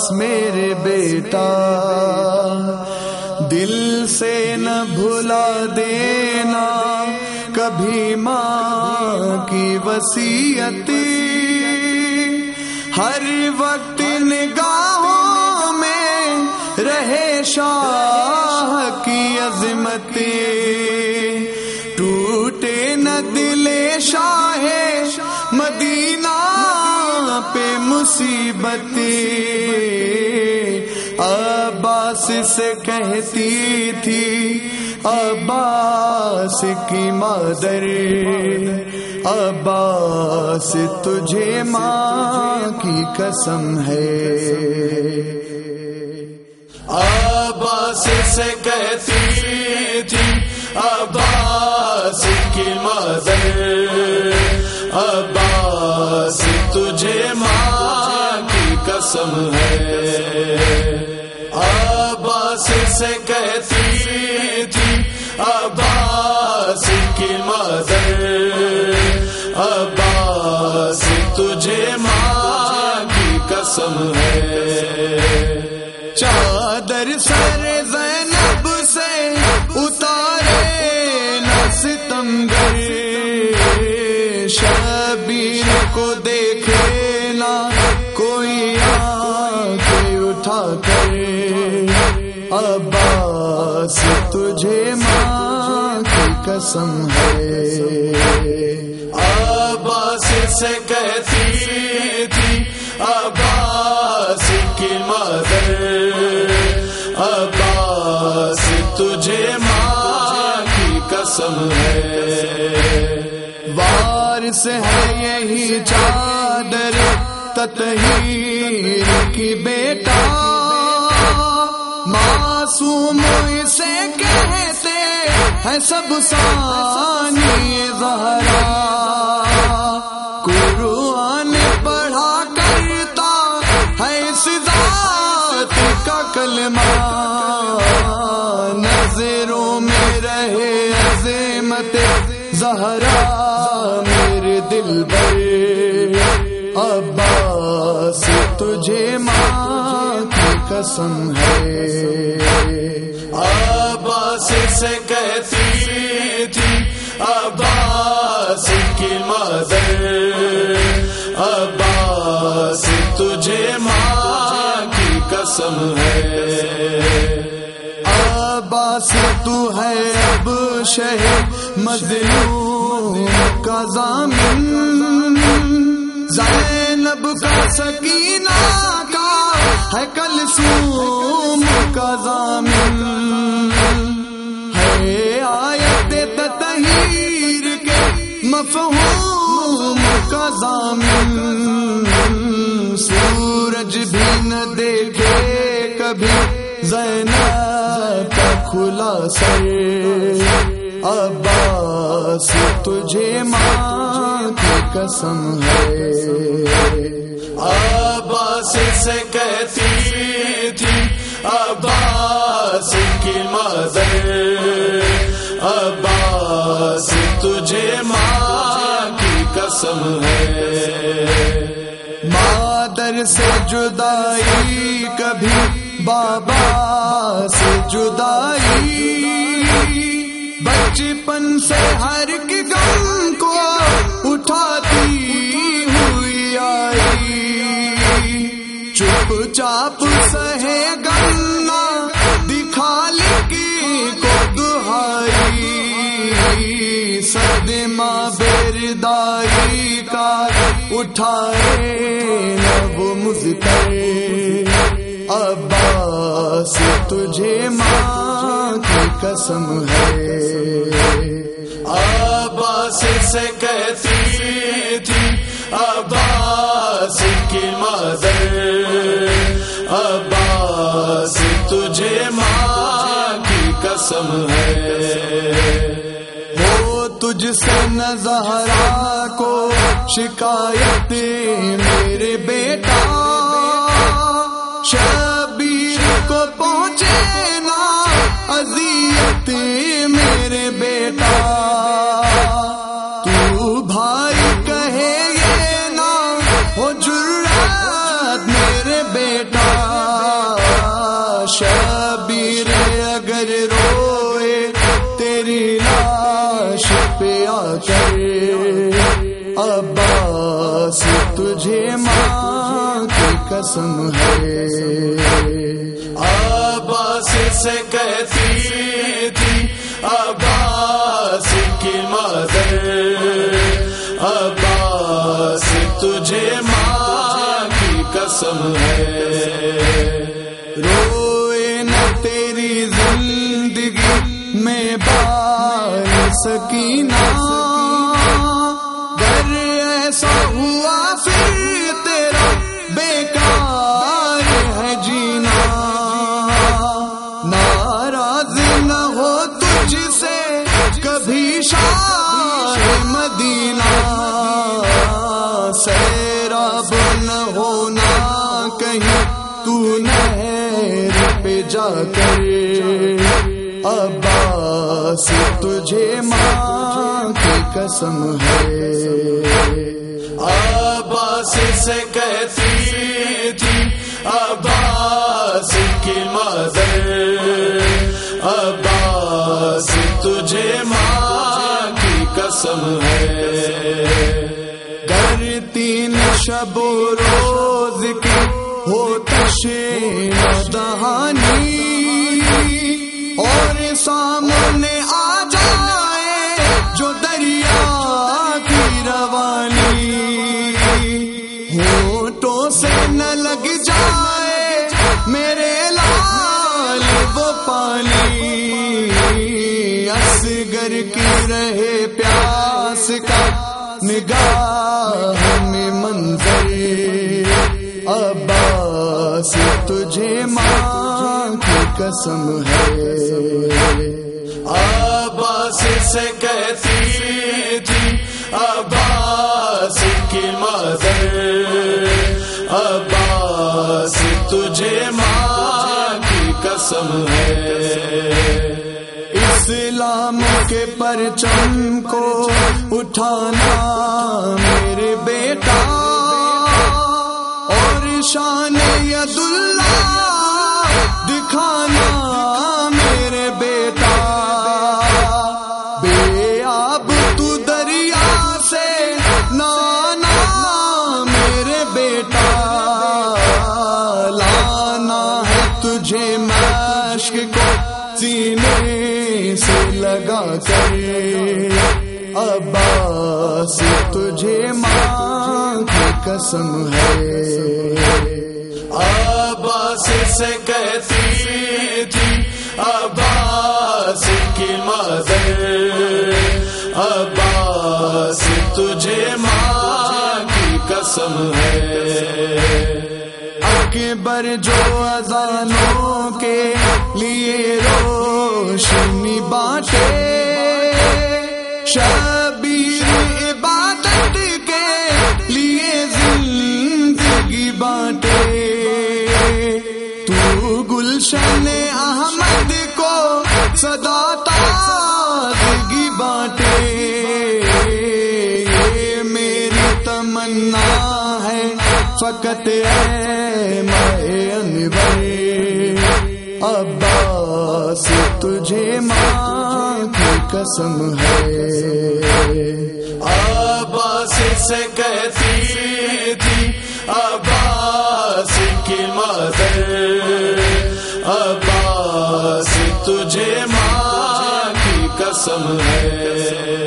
میرے بیٹا، دل سے نہ بھلا دینا کبھی ماں کی وصیت، ہر وقت نگاہوں میں رہے شاہ کی عظمت، ٹوٹے نہ دل شاہ مدینہ پہ مصیبت، عباس سے کہتی تھی عباس کی مادر، عباس تجھے ماں کی قسم ہے، عباس سے کہتی تھی عباس کی مادر، عباس تجھے ماں کی قسم ہے، عباس سے کہتی تھی عباس کی مادر، عباس تجھے ماں کی قسم ہے، چادر سر زینب سے اتارے نہ ستمگر، شبیر کو دیکھے نہ کوئی آنکھیں اٹھا کر، عباس تجھے ماں کی قسم ہے، عباس سے کہتی تھی عباس کی مادر، عباس تجھے ماں کی قسم ہے، وارث ہے یہی چادر تطہیر کی بیٹا، معصوم اسے کہتے ہیں سب ثانی زہرا، قرآن پڑھا کرتا ہے اس ذات کا کلمہ، نظروں میں رہے عظمت زہرا میرے دل پر، عباس تجھے ماں کی قسم ہے، عباس سے کہتی تھی عباس کی مادر، عباس تجھے ماں کی قسم ہے، عباس تو ہے اب شہر مظلوم کا ضامن، زینب کا سکینہ کا ہے کلثوم کا ضامن، ہے آیت تطہیر کے مفہوم کا ضامن، سورج بھی نہ دیکھے کبھی زینب کا کھلا سر، عباس تجھے ماں کی قسم ہے، عباس سے کہتی تھی عباس کی مادر، عباس تجھے ماں کی قسم ہے، مادر سے جدائی کبھی بابا سے جدائی، بچپن سے ہر ایک غم کو اٹھاتی ہوئی آئی، چپ چاپ سہے غم نہ دکھا لکی کو دہائی، صدمہ بیردائی کا اٹھائے نہ وہ مضطر، عباس تجھے ماں کی قسم ہے، عباس سے کہتی تھی عباس کی مادر، عباس تجھے ماں کی قسم ہے، ہو تجھ سے نہ زہرا کو شکایت میرے بیٹا، شبیر کو پہنچے نا اذیت میرے بیٹا، تو بھائی کہے یہ نہ ہو جرات میرے بیٹا، قسم ہے. عباس سے کہتی تھی عباس کی مدر، عباس تجھے ماں کی قسم ہے. روئے نہ تیری زندگی میں بال سکینہ، گر ایسا ہوا پھر تیرا بیکار ہے جینا. ناراض نہ ہو تجھ سے کبھی شاہ مدینہ، سیراب نہ ہونا کہیں تو نہر پہ جا کر. عباس تجھے ماں کی قسم ہے. عباس سے کہتی تھی عباس کی مدر، عباس تجھے ماں کی قسم ہے. گر 3 شب و روز کی ہو تشیع دہانی، اور سامنے آ جائے جو دریا کی روانی، ہونٹوں سے نہ لگ جائے میرے لال وہ پانی. اصغر کی رہے پیاس کا نگاہ میں منظر، عباس تجھے ماں کی قسم ہے. عباس سے کہتی تھی عباس کی مدر، عباس تجھے ماں کی قسم ہے. اسلام کے پرچم کو اٹھانا میرے بیٹا، اور شان ید اللہ دکھانا میرے بیٹا. بے آب تو دریا سے نانا میرے بیٹا، لانا ہے تجھے مشق کو سینے سے لگا کر. عباس تجھے ماں کی قسم ہے. عباس سے کہتی تھی عباس کی مدر، عباس تجھے ماں کی قسم ہے. اکبر جو اذانوں کے لیے روشنی بانٹے، شبیر عبادت کے لیے زندگی بانٹے، تو گلشن احمد کو صدا تازگی بانٹے. یہ میری تمنا ہے فقط اے ماہ انور، عباس تجھے ماں کی قسم ہے. عباس سے کہتی تھی عباس کی مدر، عباس تجھے ماں کی قسم ہے.